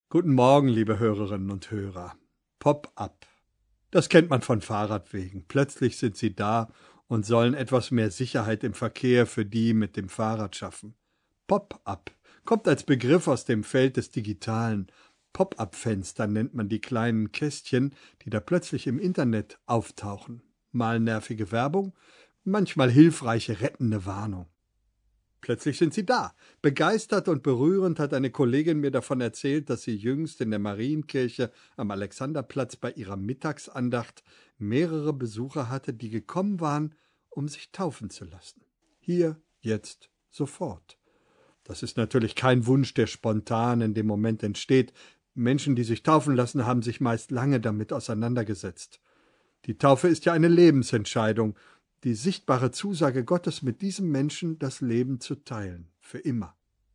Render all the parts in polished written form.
Guten Morgen, liebe Hörerinnen und Hörer. Pop-up. Das kennt man von Fahrradwegen. Plötzlich sind sie da und sollen etwas mehr Sicherheit im Verkehr für die mit dem Fahrrad schaffen. Pop-up kommt als Begriff aus dem Feld des Digitalen. Pop-up-Fenster nennt man die kleinen Kästchen, die da plötzlich im Internet auftauchen. Mal nervige Werbung, manchmal hilfreiche, rettende Warnung. Plötzlich sind sie da. Begeistert und berührend hat eine Kollegin mir davon erzählt, dass sie jüngst in der Marienkirche am Alexanderplatz bei ihrer Mittagsandacht mehrere Besucher hatte, die gekommen waren, um sich taufen zu lassen. Hier, jetzt, sofort. Das ist natürlich kein Wunsch, der spontan in dem Moment entsteht. Menschen, die sich taufen lassen, haben sich meist lange damit auseinandergesetzt. Die Taufe ist ja eine Lebensentscheidung, die sichtbare Zusage Gottes, mit diesem Menschen das Leben zu teilen, für immer.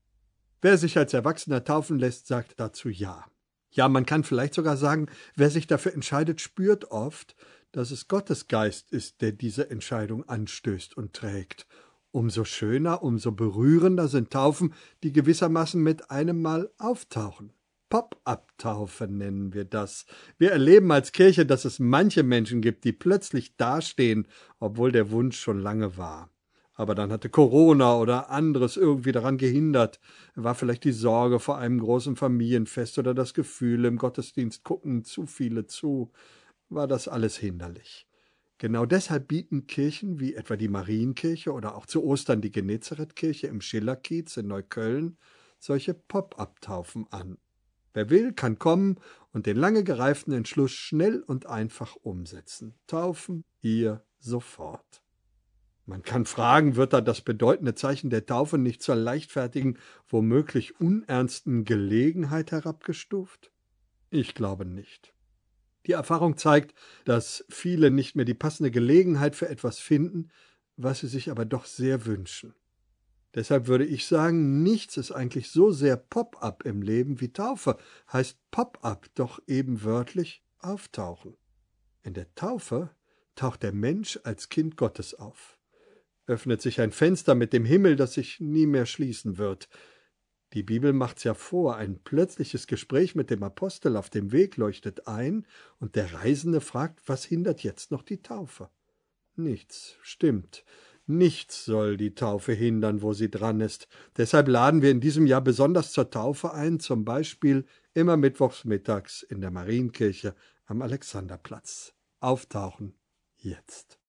Wer sich als Erwachsener taufen lässt, sagt dazu Ja. Ja, man kann vielleicht sogar sagen, wer sich dafür entscheidet, spürt oft, dass es Gottes Geist ist, der diese Entscheidung anstößt und trägt. Umso schöner, umso berührender sind Taufen, die gewissermaßen mit einem Mal auftauchen. Pop-up-Taufe nennen wir das. Wir erleben als Kirche, dass es manche Menschen gibt, die plötzlich dastehen, obwohl der Wunsch schon lange war. Aber dann hatte Corona oder anderes irgendwie daran gehindert. War vielleicht die Sorge vor einem großen Familienfest oder das Gefühl, im Gottesdienst gucken zu viele zu. War das alles hinderlich. Genau deshalb bieten Kirchen wie etwa die Marienkirche oder auch zu Ostern die Genezarethkirche im Schillerkiez in Neukölln solche Pop-up-Taufen an. Wer will, kann kommen und den lange gereiften Entschluss schnell und einfach umsetzen. Taufen hier sofort. Man kann fragen, wird da das bedeutende Zeichen der Taufe nicht zur leichtfertigen, womöglich unernsten Gelegenheit herabgestuft? Ich glaube nicht. Die Erfahrung zeigt, dass viele nicht mehr die passende Gelegenheit für etwas finden, was sie sich aber doch sehr wünschen. Deshalb würde ich sagen, nichts ist eigentlich so sehr Pop-up im Leben wie Taufe. Heißt Pop-up doch eben wörtlich auftauchen. In der Taufe taucht der Mensch als Kind Gottes auf. Öffnet sich ein Fenster mit dem Himmel, das sich nie mehr schließen wird. Die Bibel macht's ja vor, ein plötzliches Gespräch mit dem Apostel auf dem Weg leuchtet ein, und der Reisende fragt, was hindert jetzt noch die Taufe? Nichts, stimmt. Nichts soll die Taufe hindern, wo sie dran ist. Deshalb laden wir in diesem Jahr besonders zur Taufe ein, zum Beispiel immer mittwochs mittags in der Marienkirche am Alexanderplatz. Auftauchen jetzt.